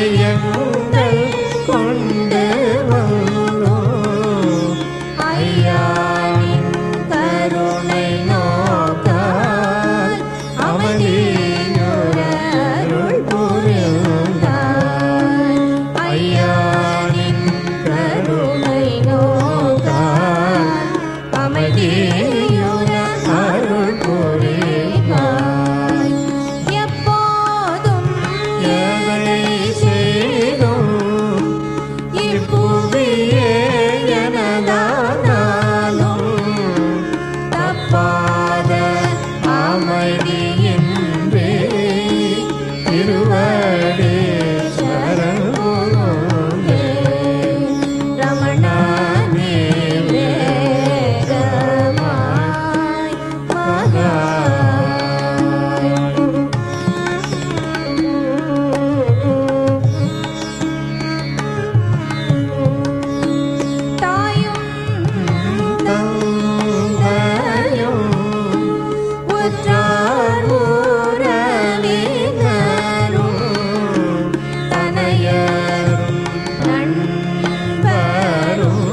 ஐயங்கள் கொண்டு வந்தோம் ஐயாவின் கருணை நோக்கால் அமைதியுற அருள் புரிந்தார் ஐயாவின் கருணை நோக்கால் அமைதியுற அருள் புரிந்தார் எப்போதும் எதை செய்தும் இப்புவியே எனதானாலும் தப்பாத அமைதியின்றி திருவடி சரணே ரமணா நீ வேகமாய் தாயும் தந்தையும் உற்றார் உறவினரும் தனையரும் நண்பரும்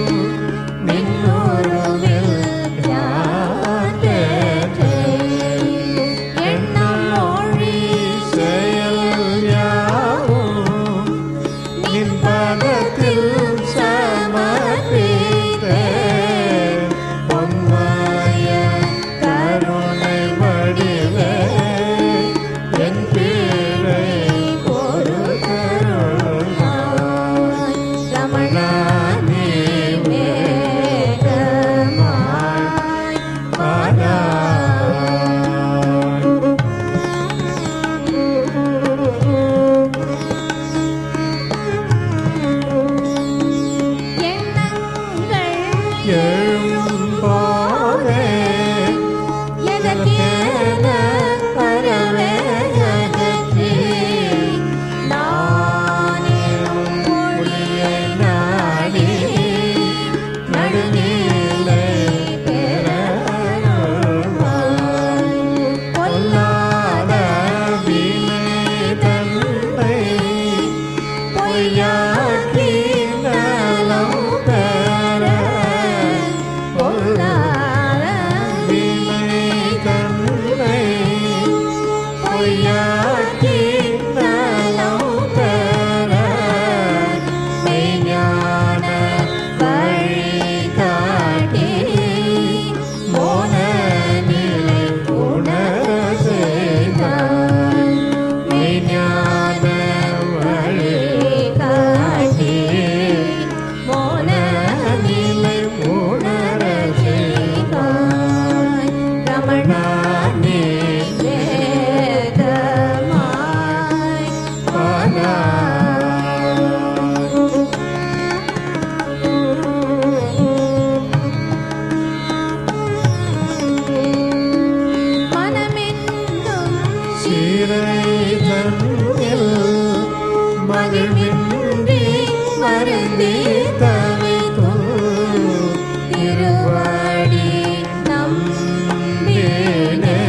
மின்னுருவில் யார் பெற்றேன் எண்ணம் மொழி செயல் யாவும் நின் பதத்தில் சமர்ப்பித்தேன் பொன்மாய கருணை வடிவே என் பிழை பொறுத்தருள்வாய் ரமணா நீ வேகமாய் எண்ணங்கள் எழும் போதே எதற்கென பரவே அகற்றி நானேனும் மொழியை நாடி நடுநிலை பெறருள்வாய் பொல்லாத வினை தன்னை பொய்யாக்கி நலம் பெற பொல்லாத வினை தன்னை பொய்யாக்கி நலம் பெற மெய்ஞான வழிகாட்டி மோன நிலை உணர செய்தாய் மெய்ஞான வழிகாட்டி மோன நிலை உணர செய்தாய் ரமணா நீ வேகமாய் மனமென்னும் சீரை தன்னில் மகிழ்வின்றி வருந்தி தவிக்கும் திருவடி நம்பினே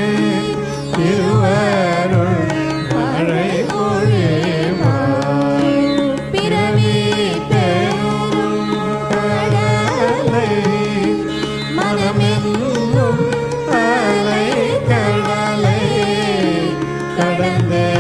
திருவருள் மழை பொழிவாய் பிறவி பெரும் கடலை மனமென்னும் அலை கடலை கடந்தே